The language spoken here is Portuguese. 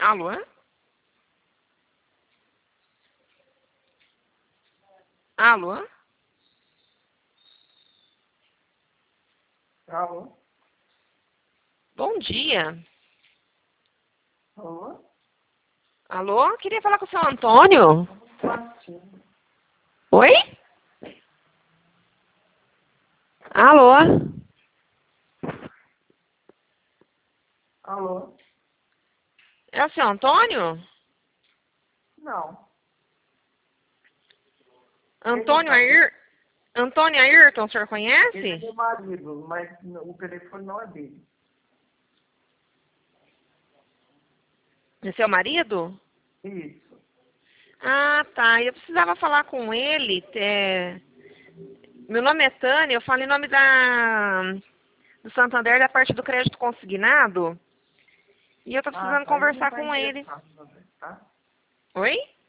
Alô? Alô? Alô? Bom dia. Alô? Alô? Queria falar com o seu Antônio. Martim. Oi? Alô? Alô? É o seu Antônio? Não. Antônio Ayrton, o senhor Ele é conhece? meu marido, mas o telefone não é dele. É seu marido? Isso. Ah, tá. Eu precisava falar com ele. Meu nome é Tânia, eu falo em nome do Santander, da parte do crédito consignado. E eu tô Ah, precisando tá. Ele não conversar está com ele. interessado, tá? Oi?